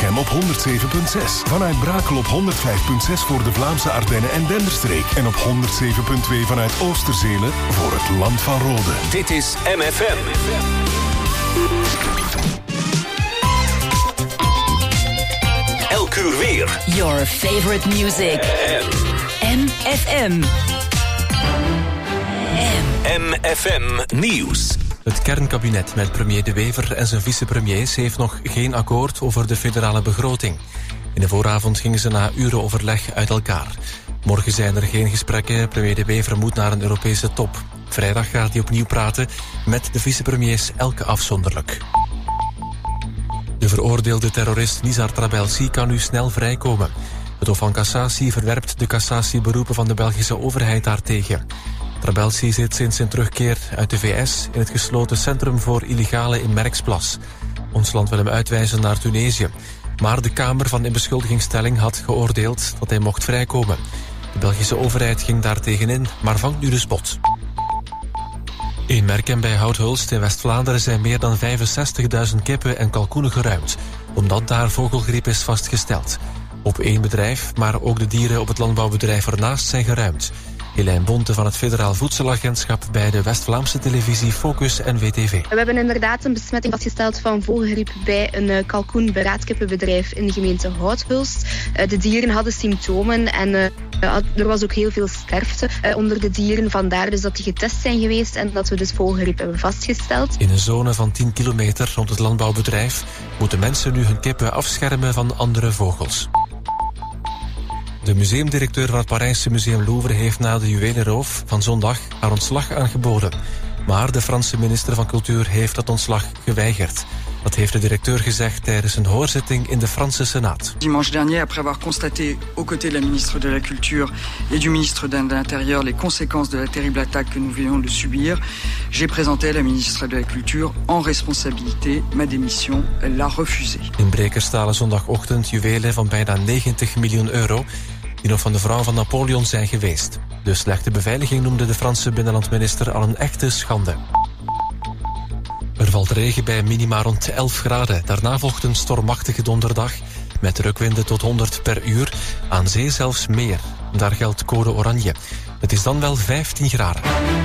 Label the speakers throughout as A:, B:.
A: FM op 107.6. Vanuit Brakel op 105.6 voor de Vlaamse Ardennen en Denderstreek. En op 107.2 vanuit Oosterzelen voor het Land van Rode.
B: Dit is MFM. Elk uur weer.
C: Your favorite music. MFM.
B: MFM Nieuws.
D: Het kernkabinet met premier De Wever en zijn vicepremiers heeft nog geen akkoord over de federale begroting. In de vooravond gingen ze na uren overleg uit elkaar. Morgen zijn er geen gesprekken. Premier De Wever moet naar een Europese top. Vrijdag gaat hij opnieuw praten met de vicepremiers, elke afzonderlijk. De veroordeelde terrorist Nizar Trabelsi kan nu snel vrijkomen. Het Hof van Cassatie verwerpt de cassatieberoepen van de Belgische overheid daartegen. Trabelsi zit sinds zijn terugkeer uit de VS in het gesloten centrum voor illegalen in Merksplas. Ons land wil hem uitwijzen naar Tunesië. Maar de Kamer van Inbeschuldigingsstelling had geoordeeld dat hij mocht vrijkomen. De Belgische overheid ging daar tegenin, maar vangt nu dus bot. In Merkem bij Houthulst in West-Vlaanderen zijn meer dan 65.000 kippen en kalkoenen geruimd, omdat daar vogelgriep is vastgesteld. Op 1 bedrijf, maar ook de dieren op het landbouwbedrijf ernaast zijn geruimd. Helijn Bonte van het Federaal Voedselagentschap bij de West-Vlaamse televisie Focus en WTV.
E: We hebben inderdaad een besmetting vastgesteld van vogelgriep bij een kalkoen-beraatkippenbedrijf in de gemeente Houthulst. De dieren hadden symptomen en er was ook heel veel sterfte onder de dieren. Vandaar dus dat die getest zijn geweest en dat we dus vogelgriep hebben vastgesteld.
D: In een zone van 10 kilometer rond het landbouwbedrijf moeten mensen nu hun kippen afschermen van andere vogels. De museumdirecteur van het Parijse museum Louvre heeft na de juwelenroof van zondag haar ontslag aangeboden. Maar de Franse minister van Cultuur heeft dat ontslag geweigerd. Dat heeft de directeur gezegd tijdens een hoorzitting in de Franse Senaat.
F: Dimanche dernier, après avoir constaté aux côtés de la ministre de la Culture et du ministre de l'Intérieur les conséquences de la terrible attaque que nous venons de subir, j'ai présenté à la ministre de la Culture en responsabilité ma démission. Elle l'a refusée.
D: Inbrekers stalen zondagochtend juwelen van bijna 90 miljoen euro... die nog van de vrouw van Napoleon zijn geweest. De slechte beveiliging noemde de Franse binnenlandminister al een echte schande. Er valt regen bij minima rond 11 graden. Daarna volgt een stormachtige donderdag met rukwinden tot 100 per uur. Aan zee zelfs meer. Daar geldt code oranje. Het is dan wel 15 graden.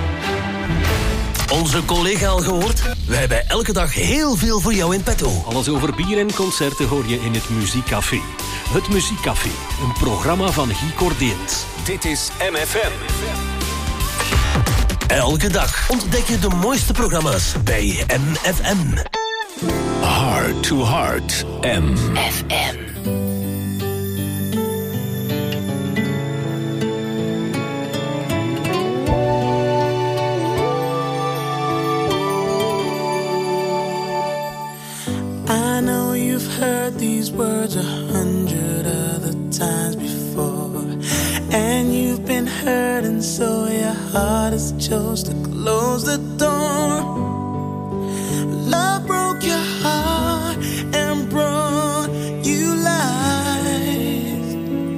B: Onze collega al gehoord? Wij hebben elke dag heel veel voor jou in petto.
G: Alles over bier en concerten hoor je in het Muziekcafé. Het Muziekcafé, een programma van Guy Cordeens.
B: Dit is MFM. Elke dag ontdek je de mooiste programma's bij MFM. Heart to Heart, MFM.
H: I know you've heard these words 100 other times before, and you've been hurt, and so your heart has chose to close the door. Love broke your heart and brought you life.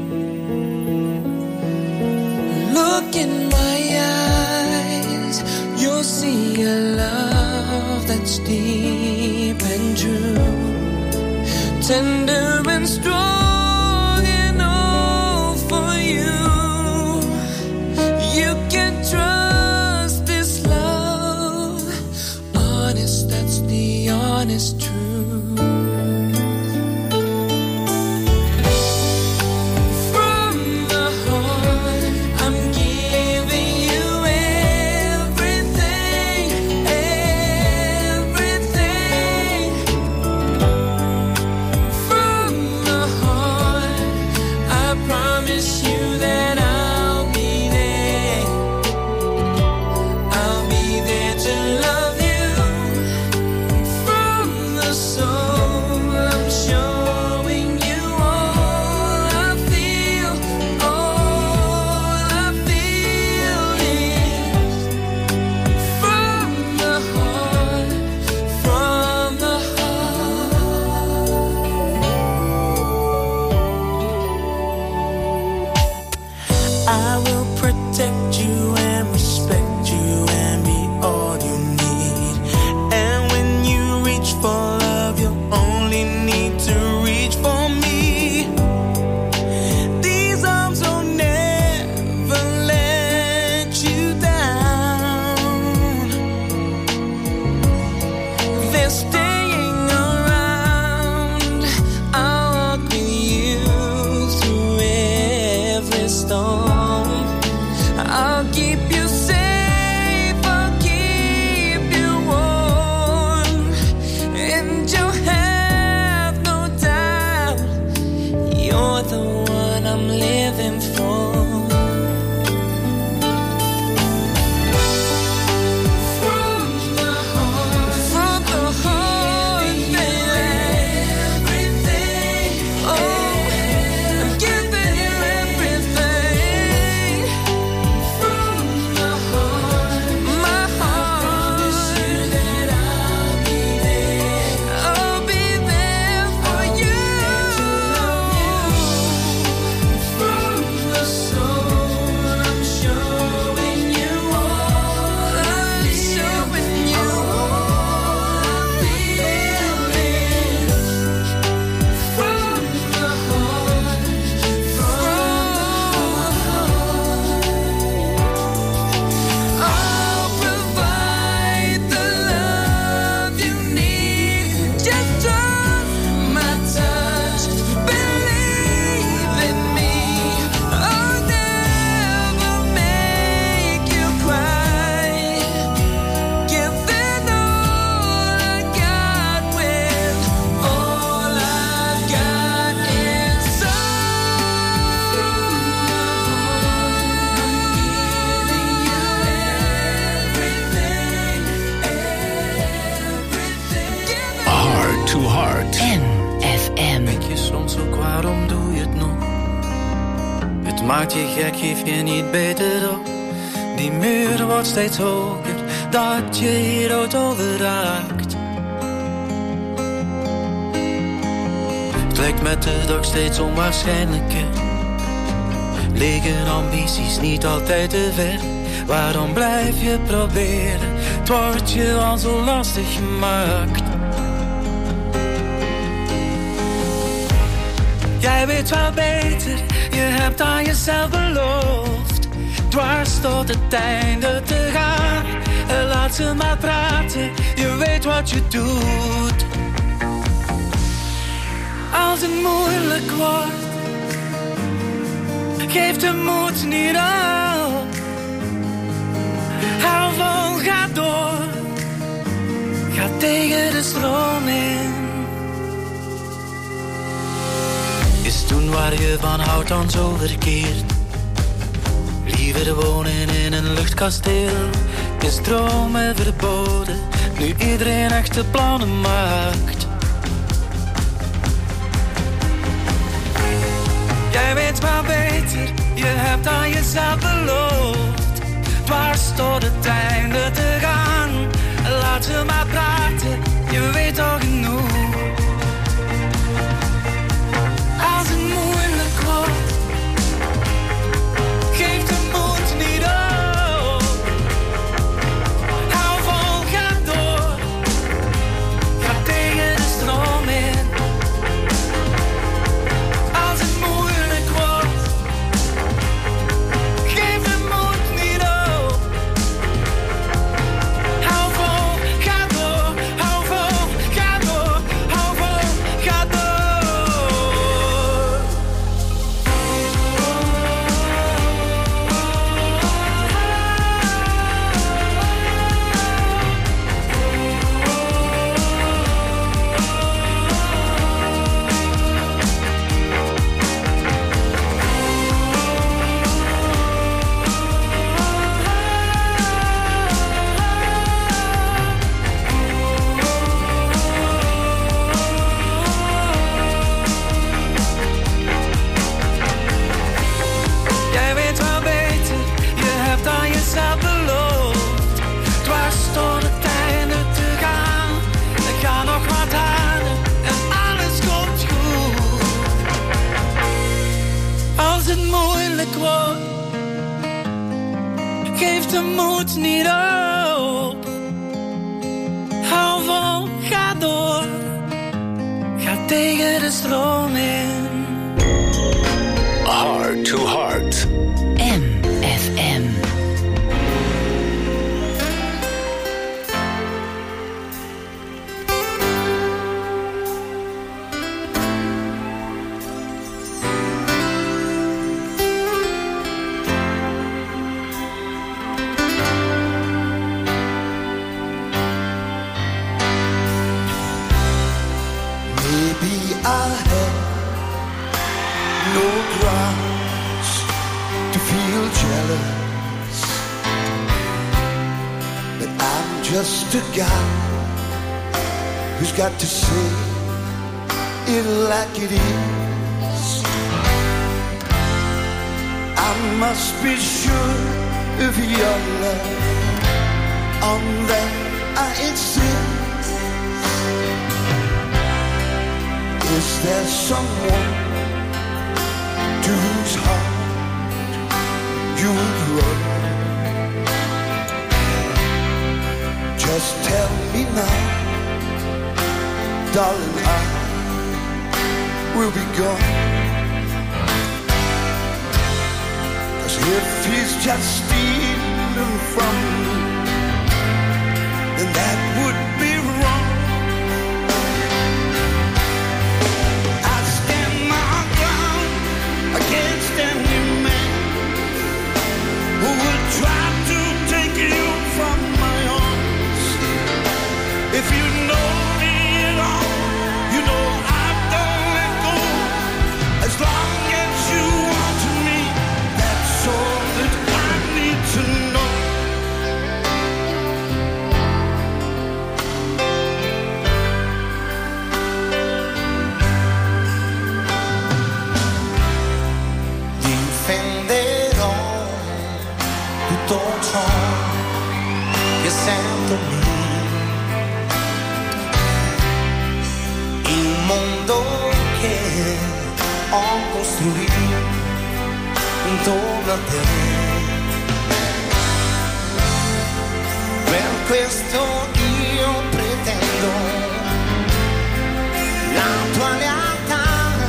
H: Look in my eyes, you'll see a love that's deep and true, tender and strong and all for you. You can trust this love, honest, that's the honest truth.
I: From the heart
H: you're the one I'm living for.
I: Maakt je gek, geef je niet beter op. Die muur wordt steeds hoger, dat je hier auto raakt. Het lijkt met de dag steeds onwaarschijnlijker. Liggen ambities niet altijd te ver. Waarom blijf je proberen? Het wordt je al zo lastig gemaakt. Jij weet wel beter, je hebt aan jezelf beloofd dwars tot het einde te gaan. Laat ze maar praten, je weet wat je doet. Als het moeilijk wordt, geef de moed niet op. Hou vol, ga door, ga tegen de stroom in. Is toen waar je van houdt dan zo verkeerd? Liever wonen in een luchtkasteel. Is dromen verboden, nu iedereen echte plannen maakt. Jij weet maar beter, je hebt aan jezelf beloofd dwars tot het einde te gaan. Laat ze maar praten, je weet al genoeg. Als het moeilijk wordt, geef de moed niet op. Hou vol, ga door, ga tegen de stroom in. Als het moeilijk wordt, geef de moed niet op. Hou vol, ga door, hou vol, ga door, hou vol, ga door. Jij weet wel beter, je hebt aan jezelf beloofd dwars tot het einde te gaan. Er gaan nog wat harder en alles komt goed. Als het moeilijk wordt, geef de moed niet op. Hou vol, ga door, ga tegen de stroom in.
B: Heart to Heart.
C: MFM.
J: Maybe I'll have no grounds to feel jealous, but I'm just a guy who's got to say it like it is. I must be sure of your love, on that I insist. Is there someone to whose heart you would run? Just tell me now, darling, I will be gone. 'Cause if he's just stealing from me, then that would be wrong. I stand my ground against any man who would try to take you from my arms. If you know me at all, you know I don't let go. As long as you want me, that's all that I need to know.
K: Difenderò tutto ciò che sento lì, il mondo che ho costruito intorno a te. Per questo io pretendo la tua lealtà.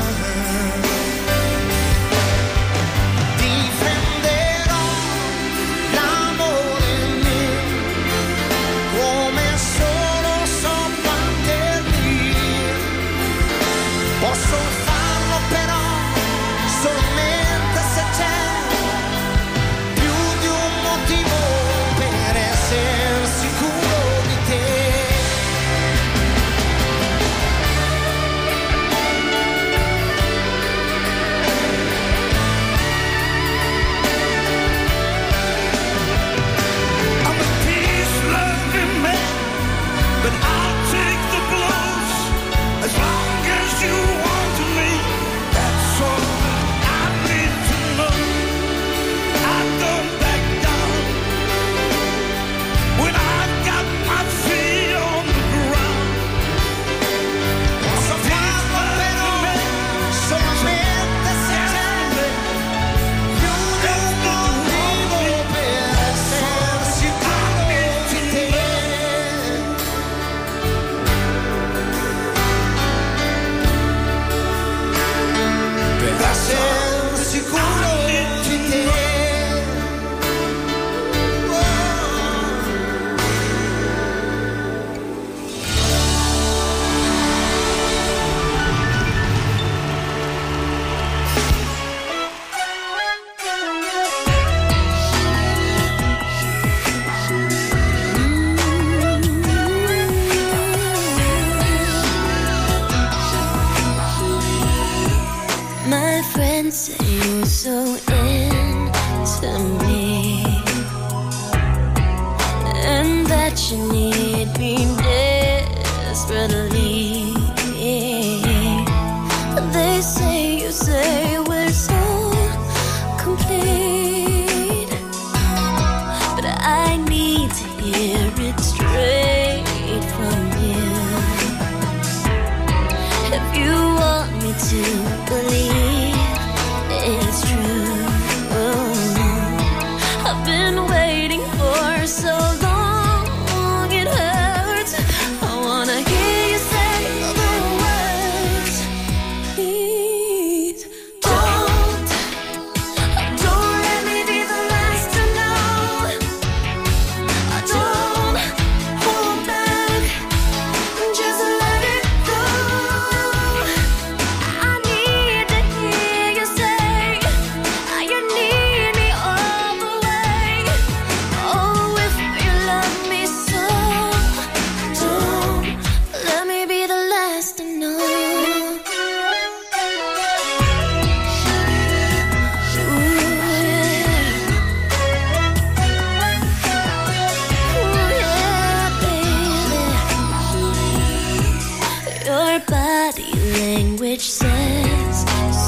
K: Difenderò l'amore mio come solo so poter. Posso farlo però solamente se c'è più di un motivo per essere sicuro di te.
J: I'm a peace-loving man, but I'll take the blows as long as you want me. That's all I need to know. I don't back down when I've got my feet on the ground.
K: Posso farlo però solamente se c'è più di un motivo per essere sicuro di te. Per essere sicuro di te.
L: My friends say you're so into me, and that you need me desperately. They say we're so complete, but I need to hear it straight from you. If you want me to believe it's true, I've been waiting for so long, it hurts.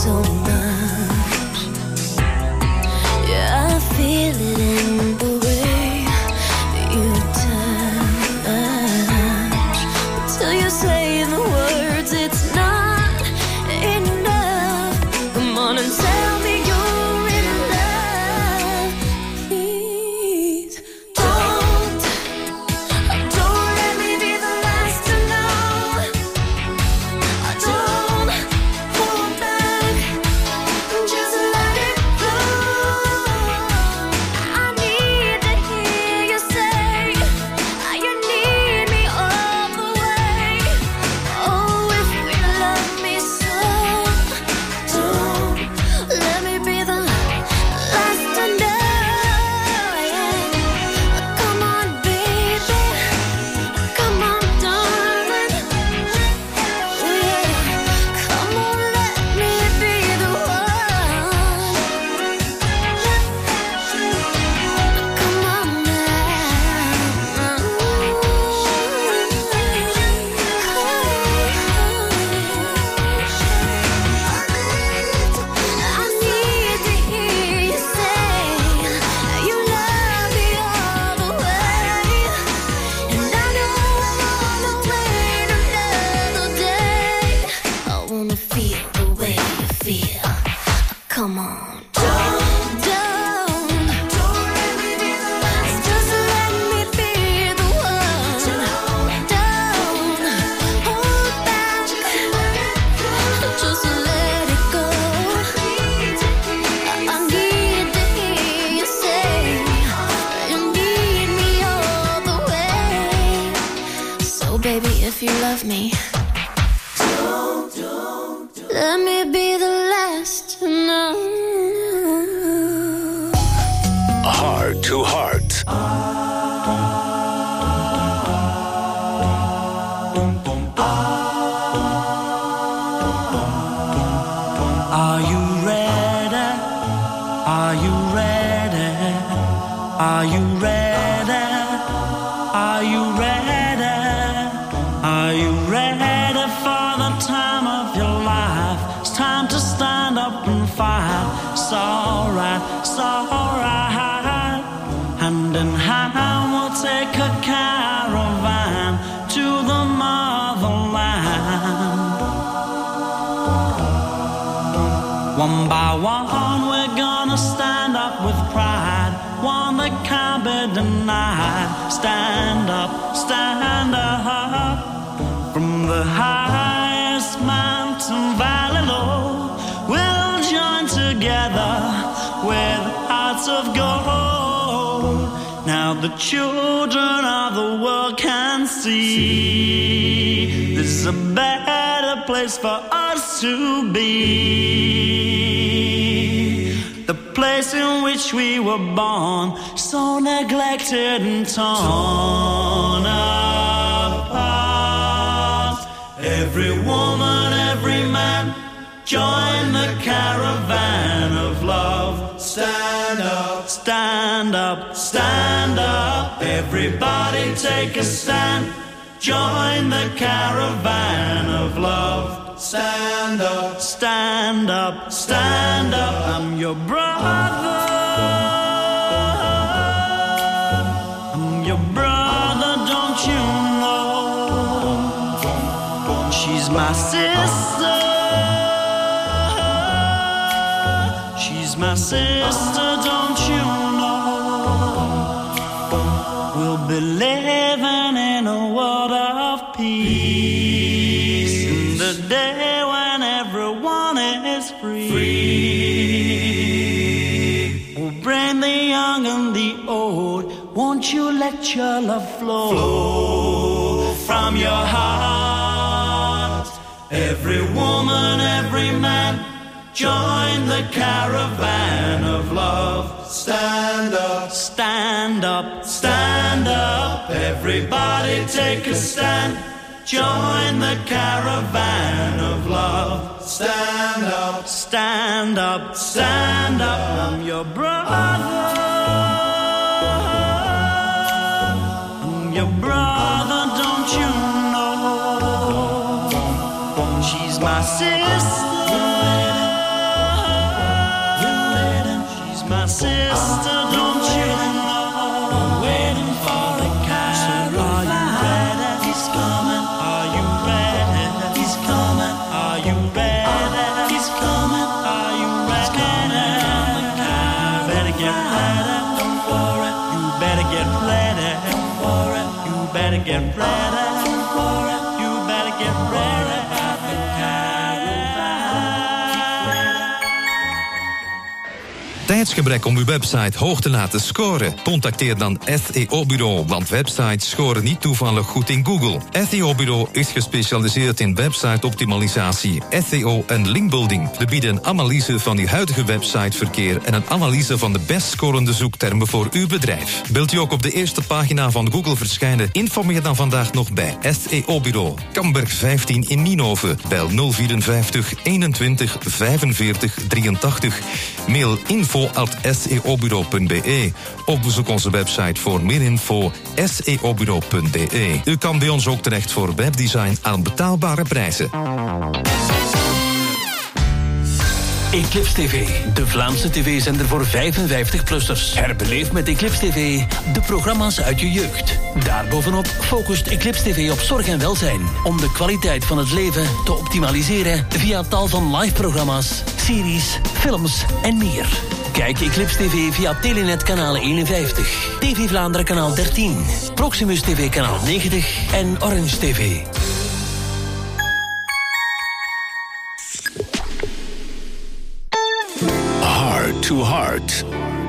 L: so much. Yeah, I feel it in the way you touch. Till you say the words, it's not enough. Come on and tell me you're in love. Please don't let me be the last to know. Don't hold back, just let it flow. I need to hear you say you need me all the way. Oh, if you love me so, don't let me be the last to know. Come on, baby, come on, darling. Come on, let me be the one. Come on I need to hear you say you love me all the way. And I know I'm on the way to another day. I wanna feel the way you feel. Come on. Don't let me be the last. Just let me be the one. Don't hold back. Just let it go. I need to hear you say you need me all the way. So baby, if you love me, let me be the last to know.
B: Heart to Heart.
J: Are you ready? Are you ready? Are you ready? Are you ready? Are you ready for the time of your life? It's time to stand up and fight. It's alright, it's alright. Hand in hand we'll take a caravan to the motherland. One by one we're gonna stand up with pride, one that can't be denied. Stand up, stand up. From the highest mountain valley low, we'll join together with hearts of gold. Now the children of the world can see this is a better place for us to be. The place in which we were born, so neglected and torn apart. Every woman, every man, join the caravan of love. Stand up, stand up, stand up. Everybody take a stand. Join the caravan of love. Stand up, stand up, stand up. I'm your brother. I'm your brother, don't you know? She's my sister. She's my sister, don't you know? We'll be living in a world of peace, in the day when everyone is free. We'll bring the young and the old. Won't you let your love flow from your heart? Every woman, every man, join the caravan of love. Stand up, stand up, stand up. Everybody take a stand. Join the caravan of love. Stand up, stand up, stand up. I'm your brother. I'm your brother, don't you know? She's my sister.
M: get ready. You better get ready.
N: Tijdsgebrek om uw website hoog te laten scoren? Contacteer dan SEO-bureau, want websites scoren niet toevallig goed in Google. SEO-bureau is gespecialiseerd in website-optimalisatie, SEO en linkbuilding. We bieden een analyse van uw huidige websiteverkeer en een analyse van de best scorende zoektermen voor uw bedrijf. Wilt u ook op de eerste pagina van Google verschijnen? Informeer dan vandaag nog bij SEO-bureau. Kamberg 15 in Nienhoven. Bel 054 21 45 83. Mail info@seobureau.be of bezoek onze website voor meer info seobureau.be. U kan bij ons ook terecht voor webdesign aan betaalbare prijzen.
B: Eclipse TV, de Vlaamse tv-zender voor 55-plussers. Herbeleef met Eclipse TV de programma's uit je jeugd. Daarbovenop focust Eclipse TV op zorg en welzijn, om de kwaliteit van het leven te optimaliseren via tal van live-programma's, series, films en meer. Kijk Eclipse TV via Telenet kanaal 51, TV Vlaanderen kanaal 13, Proximus TV kanaal 90 en Orange TV.
O: Heart to Heart.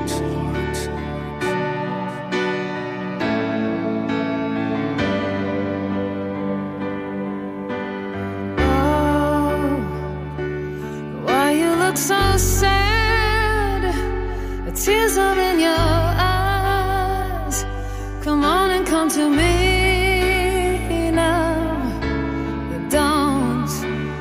P: Why you look so sad? The tears are in your eyes. Come on and come to me now. Don't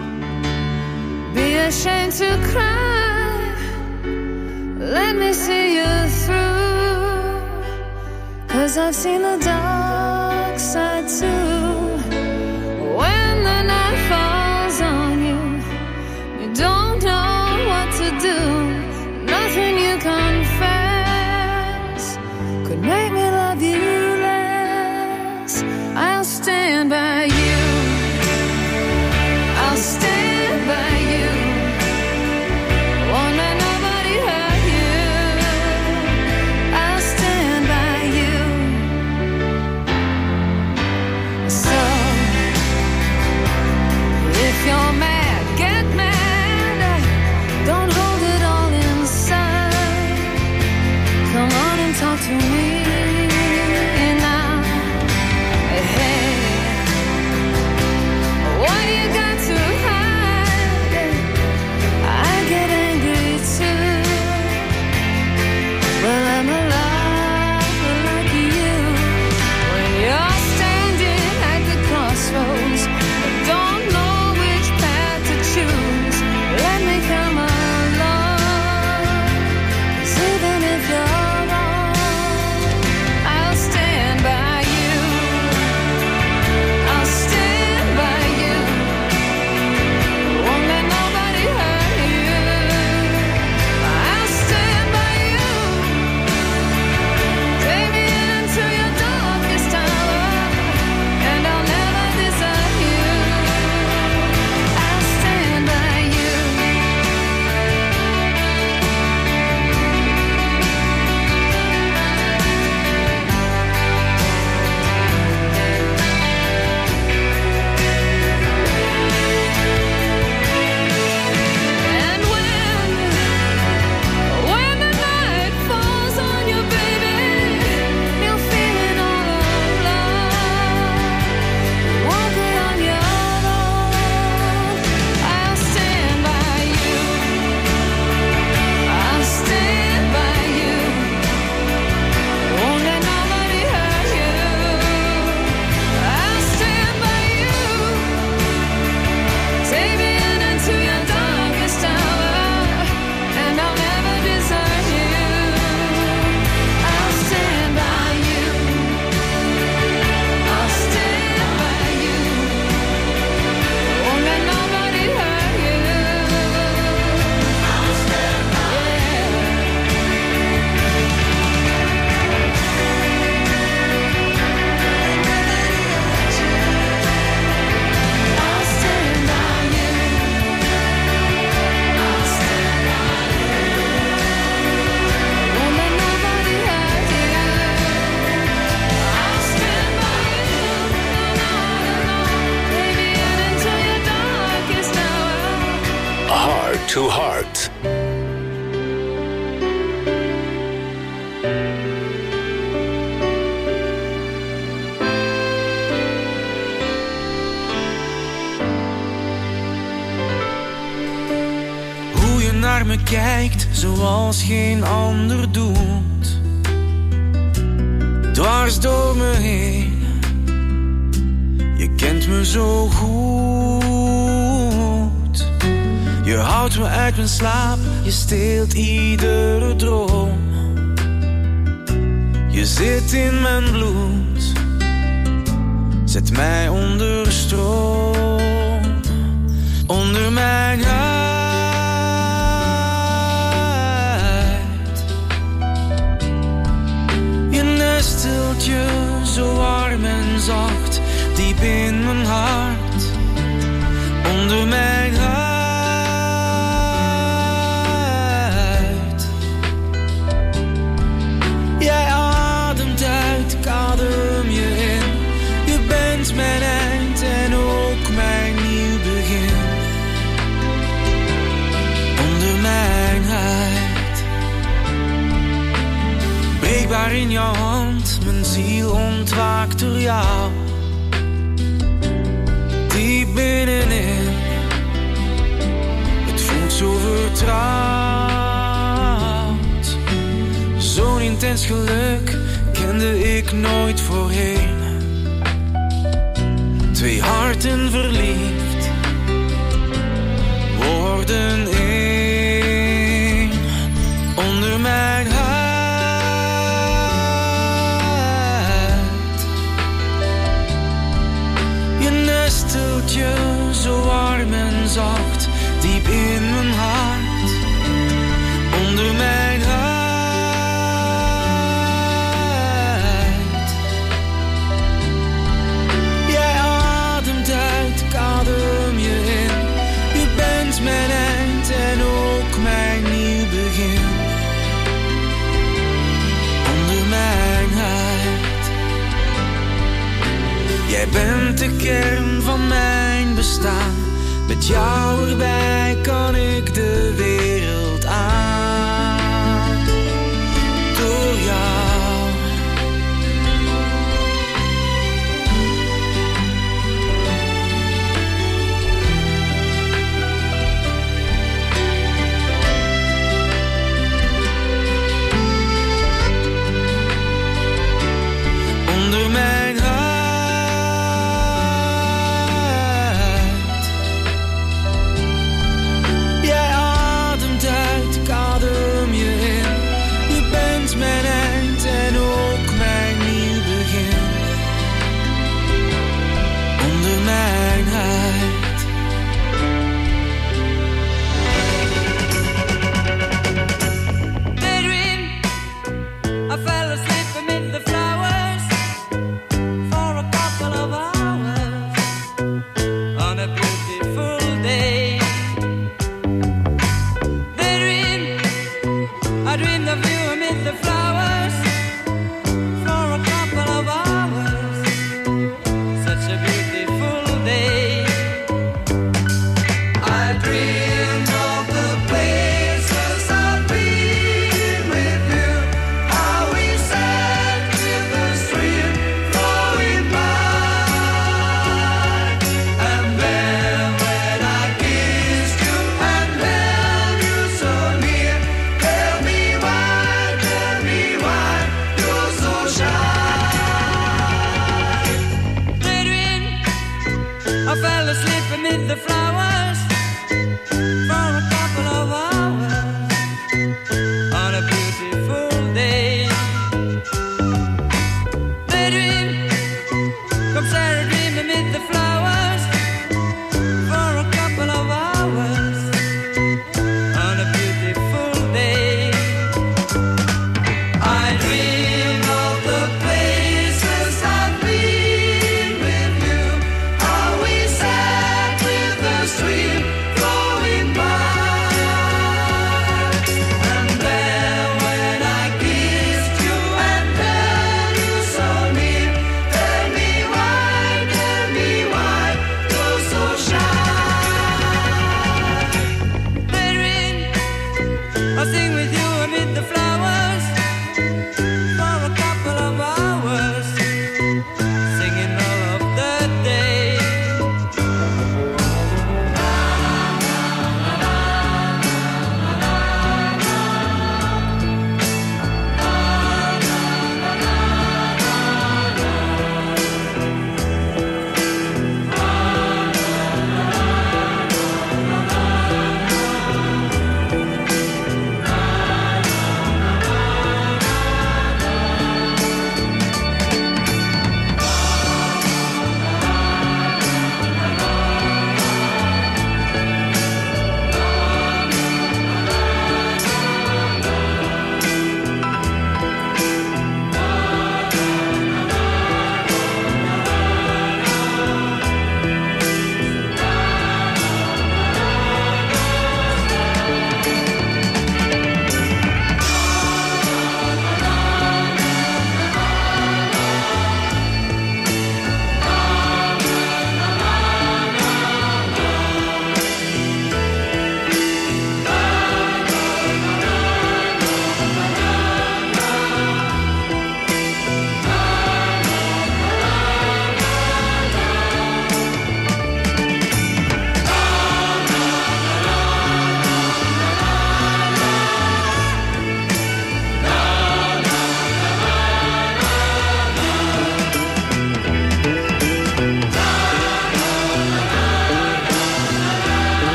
P: be ashamed to cry. Let me see you through. 'Cause I've seen the dark side too. When the night falls on you, you don't know what to do. Nothing you confess could make me love you less. I'll stand by you. I'll stand by you. Won't let nobody hurt you. I'll stand by you.
O: Heart to Heart.
Q: Hoe je naar me kijkt, zoals geen ander doet. Dwars door me heen. Je kent me zo goed. Je houdt me uit mijn slaap, je steelt iedere droom. Je zit in mijn bloed, zet mij onder stroom. Onder mijn huid. Je nestelt je zo warm en zacht, diep in mijn hart. Onder mijn huid. Jij ademt uit, ik adem je in. Je bent mijn eind en ook mijn nieuw begin. Onder mijn huid. Breekbaar in jouw hand, mijn ziel ontwaakt door jou. Diep binnenin, het voelt zo vertrouwd. Zo'n intens geluk kende ik nooit voorheen. Twee harten verliefd, worden één. Onder mijn huid. Je nestelt je zo warm en zacht, diep in mijn hart. Onder mijn huid. Jij ademt uit, ik adem je in. Je bent mijn eind en ook mijn nieuw begin. Onder mijn huid. Jij bent de kern van mijn bestaan. Met jou erbij kan ik de wereld aan. Door jou. Onder mijn huid. Jij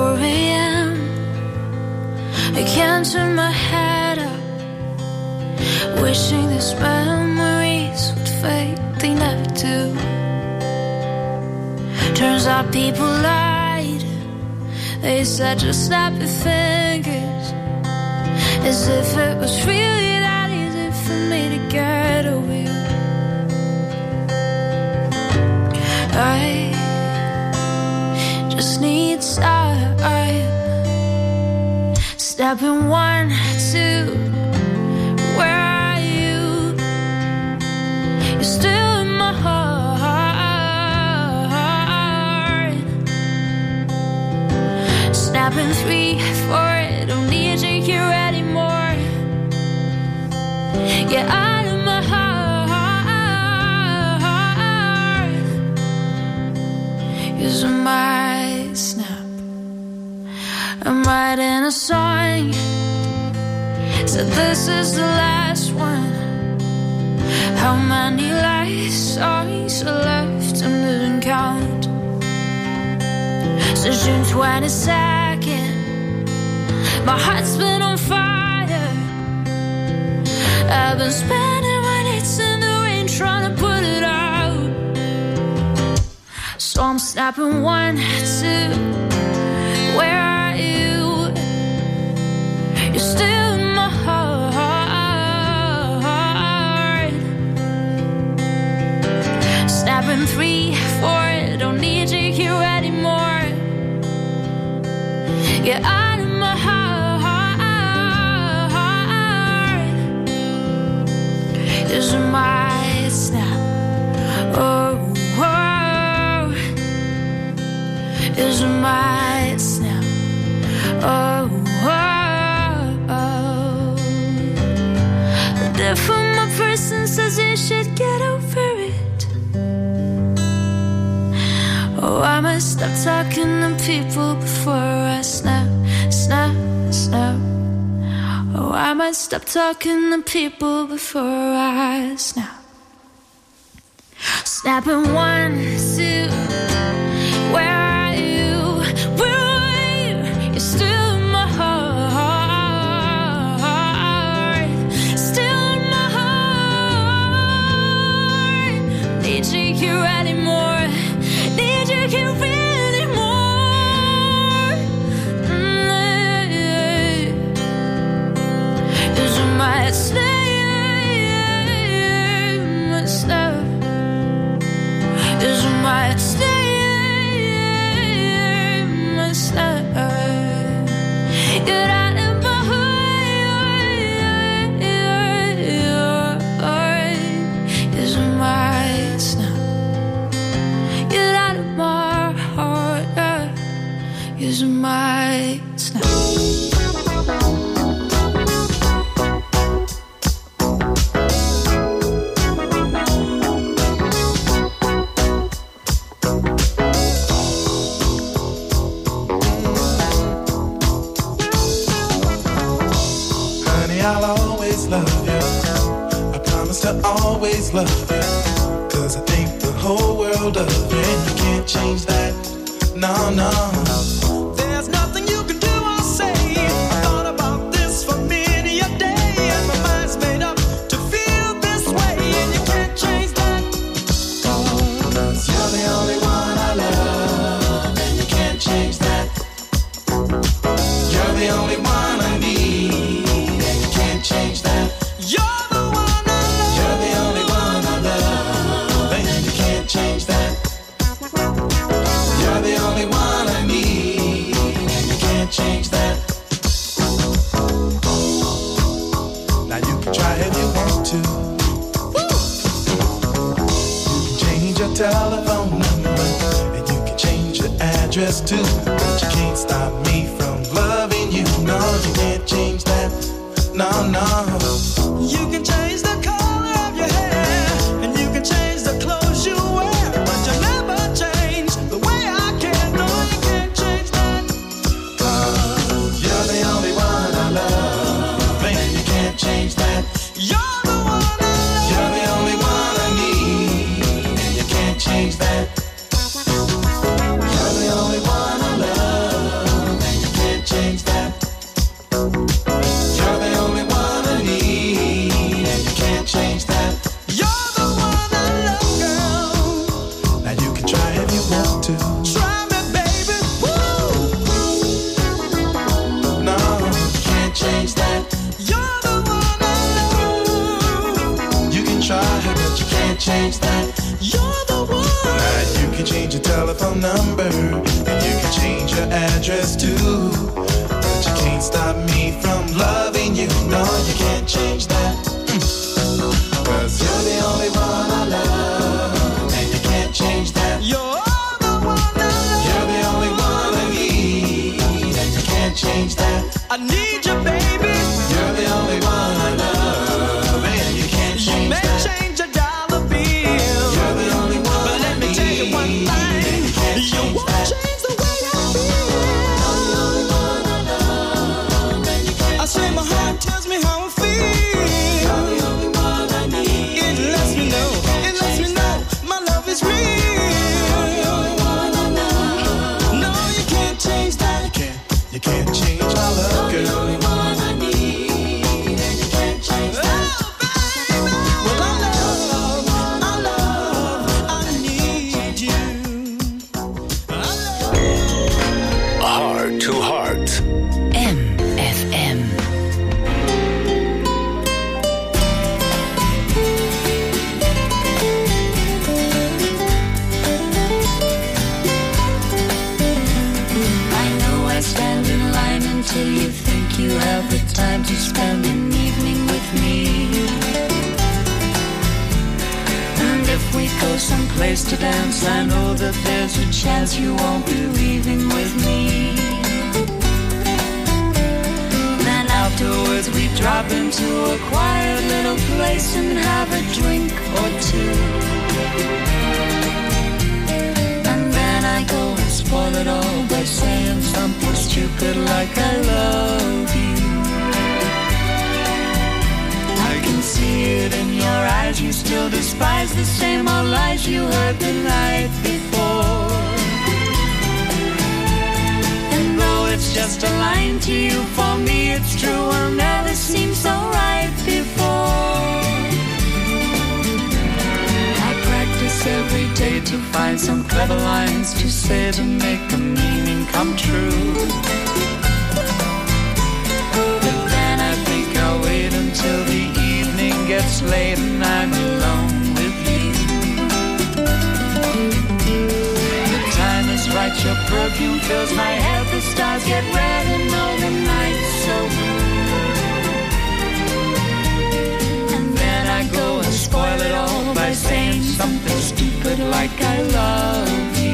P: 4 a.m. I can't turn my head up, wishing these memories would fade. They never do. Turns out people lied. They said just snap your fingers, as if it was really that easy for me to get over you. I just need time. Stepping 1, 2, where are you? You're still in my heart. Snapping 3, 4, don't need you here anymore. Get out of my heart. Use my snap. I'm writing a song. So this is the last one. How many life songs are left? I'm losing count. Since June 22nd, my heart's been on fire. I've been spending my nights in the rain trying to put it out. So I'm snapping 1, 2, where are you? You're still in my heart. Snapping 3, 4, don't need you here anymore. Get out of my heart. This is my snap. Oh, oh. This is my snap. Oh, oh, oh. The different person says you should get over it. Oh, I must stop talking to people before I snap, snap, snap. Oh, I must stop talking to people before I snap. Snapping 1, 2, where are you? Where are you? You're still in my heart. Still in my heart. Need you here anymore. Need you here anymore. Is my slave, my slave. Is my slave, my slave. Get out of my heart. Is my snap. Get out of my heart. Is my snap.
H: I'll always love you. I promise to always love you. 'Cause I think the whole world of you, and you can't change that. No, no. There's nothing you can do or say. I thought about this for many a day, and my mind's made up to feel this way, and you can't change that. 'Cause you're the only one I love, and you can't change that. You're the only one I need. Change that. You're the one I love. You're the only one I love, and you can't change that. You're the only one I need, and you can't change that. Now you can try if you want to. Woo! You can change your telephone number, and you can change your address too, but you can't stop me from loving you. No, you can't change that. No, no. You can change the color of your hair, and you can change the clothes you wear, but you never change the way I care. No, you can't change that. 'Cause you're the only one I love, and you can't change that. You're the one I love. You're the only one I need, and you can't change that. You're the only one I love,
R: telephone number, and you can change your address too. But you can't stop me from loving you. No, you can't change that. 'Cause you're the only one I love, and you can't change that. You're the one I love. You're the only one I need, and you can't change that. I need you, baby. You're the only one I love, and you can't change that. You may change a dollar bill. You're the only one. But let me tell you one thing. You won't change the way I feel. You're the only one I love, and you can't. I say my heart tells me how I feel. You're the only one I need. It lets me know. It lets me know my love is real. You're the only one I love. No, you can't change that. You can't change my love, girl. You're the only one I need, and you can't change that. Oh, baby. Well, I need you.
O: Heart to Heart.
C: MFM.
P: Stand in line until you think you have the time to spend an evening with me. And if we go someplace to dance, I know that there's a chance you won't be leaving with me. Then afterwards we drop into a quiet little place and have a drink or two. And then I go and spoil it all by saying something stupid like I love you. I can see it in your eyes. You still despise the same old lies you heard the night before. And though it's just a line to you, for me it's true. Will never seem so right before. I practice every day to find some clever lines to say to make the meaning come true. But then I think I'll wait until the evening gets late and I'm alone with you. The time is right, your perfume fills my head. The stars get red and all the night's so blue. And then I go and spoil it all by saying something stupid like I love you.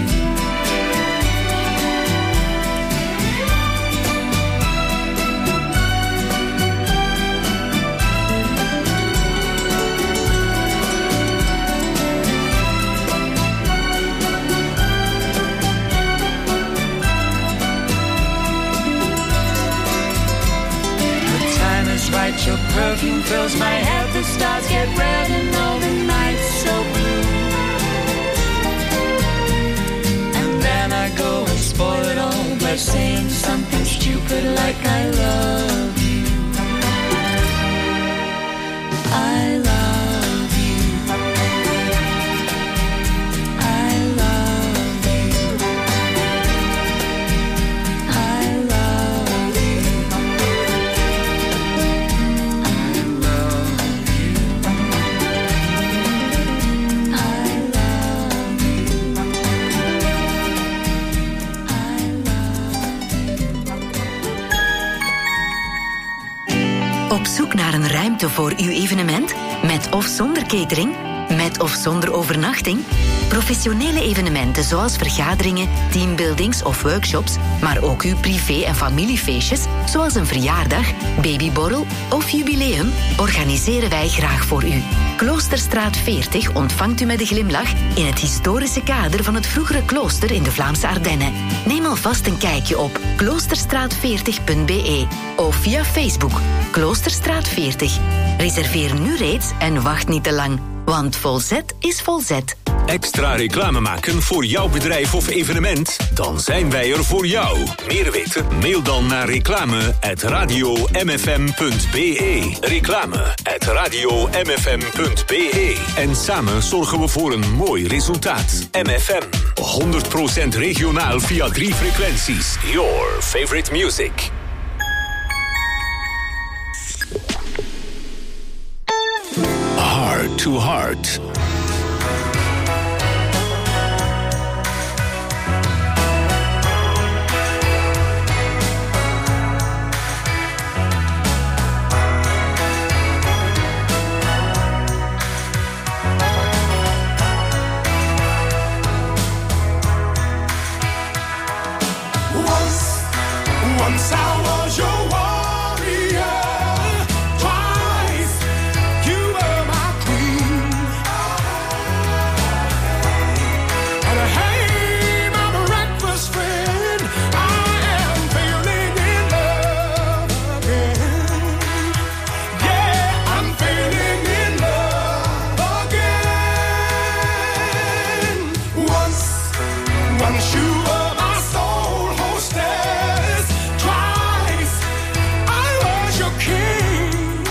P: Right, your perfume fills my head. The stars get red and all the night's so blue. And then I go and spoil it all by saying something stupid like I love you. I love you. I love you. I love you.
C: Op zoek naar een ruimte voor uw evenement? Met of zonder catering? Met of zonder overnachting? Professionele evenementen zoals vergaderingen, teambuildings of workshops, maar ook uw privé- en familiefeestjes, zoals een verjaardag, babyborrel of jubileum, organiseren wij graag voor u. Kloosterstraat 40 ontvangt u met een glimlach in het historische kader van het vroegere klooster in de Vlaamse Ardennen. Neem alvast een kijkje op kloosterstraat40.be of via Facebook Kloosterstraat 40. Reserveer nu reeds en wacht niet te lang, want Volzet is Volzet.
O: Extra reclame maken voor jouw bedrijf of evenement? Dan zijn wij er voor jou. Meer weten? Mail dan naar reclame@radiomfm.be. Reclame@radiomfm.be. En samen zorgen we voor een mooi resultaat. MFM, 100% regionaal via 3 frequenties. Your favorite music. Heart to Heart.
J: Once I was your warrior, twice you were my queen. And hey, my breakfast friend, I am feeling in love again. Yeah, I'm feeling in love again. Once you were my soul hostess, twice I was your king.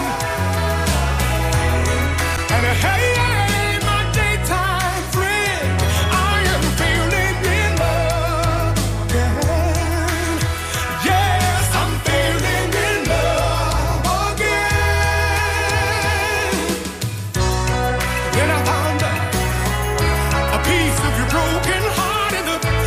J: And hey, my daytime friend, I am feeling in love again. Yes, I'm feeling in love again. Then I found a piece of your broken heart in the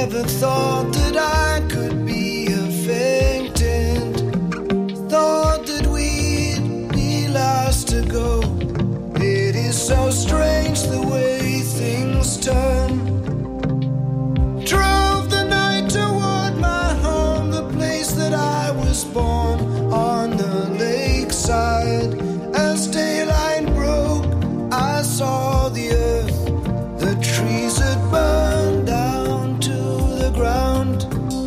K: never thought that I could be affected. Thought that we'd be last to go. It is so strange the way things turn. Drove the night toward my home, the place that I was born, on the lakeside. As daylight broke, I saw the earth, the trees had burned down to the ground.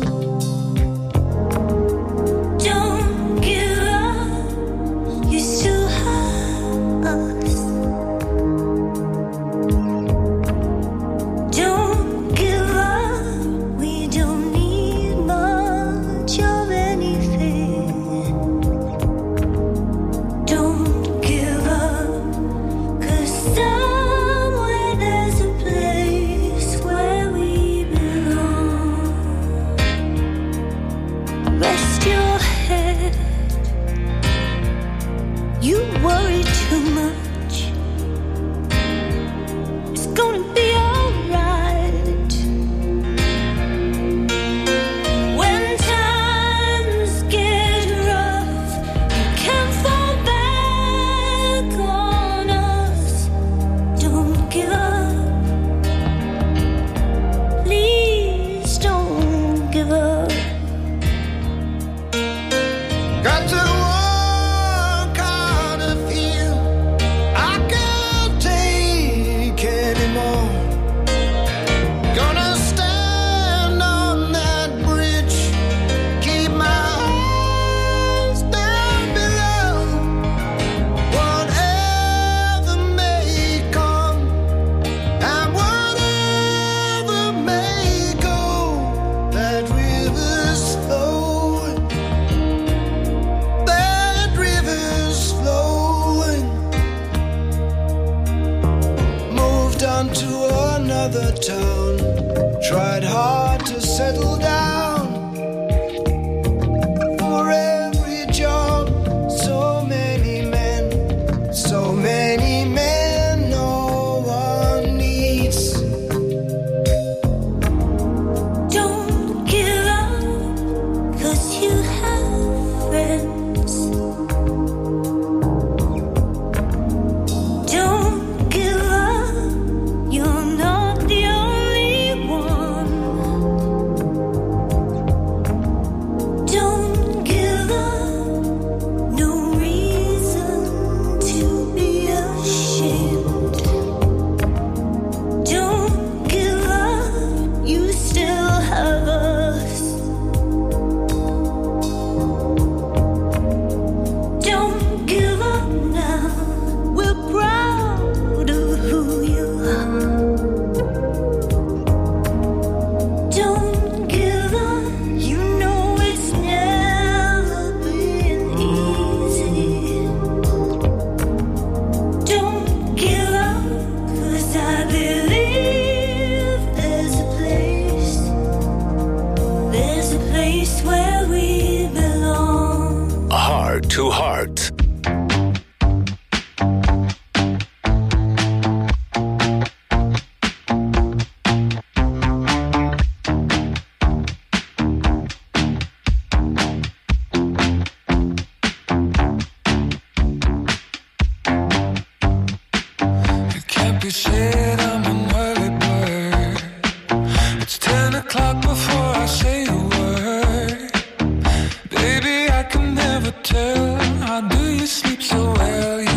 L: Don't give up, you still have us. Don't give up, we don't need much of anything. Don't give up, 'cause somewhere there's a place where we belong. Rest your head, you worry too much. It's gonna be alright. When times get rough, you can fall back on us. Don't give up, please don't give up.
K: Got to work hard to feel I can't take anymore. Gonna stand on that bridge, keep my eyes down below. Whatever may come and whatever may go, that river's flowing. That river's flowing. Moved on to another town. Tried hard to settle down. For every job, so many men no one needs.
L: Don't give up, 'cause you have friends. Don't give up, you're not the only one. Don't give up, no reason to be ashamed. Don't give up, you still have us. Don't give up now, we're proud of who you are. Don't give up, you know it's never been easy. Don't give up, 'cause I believe there's a place where we belong.
O: Heart to Heart.
Q: It can't be said I'm an early bird. It's 10 o'clock before I say a word. Baby, I can never tell. How do you sleep so well?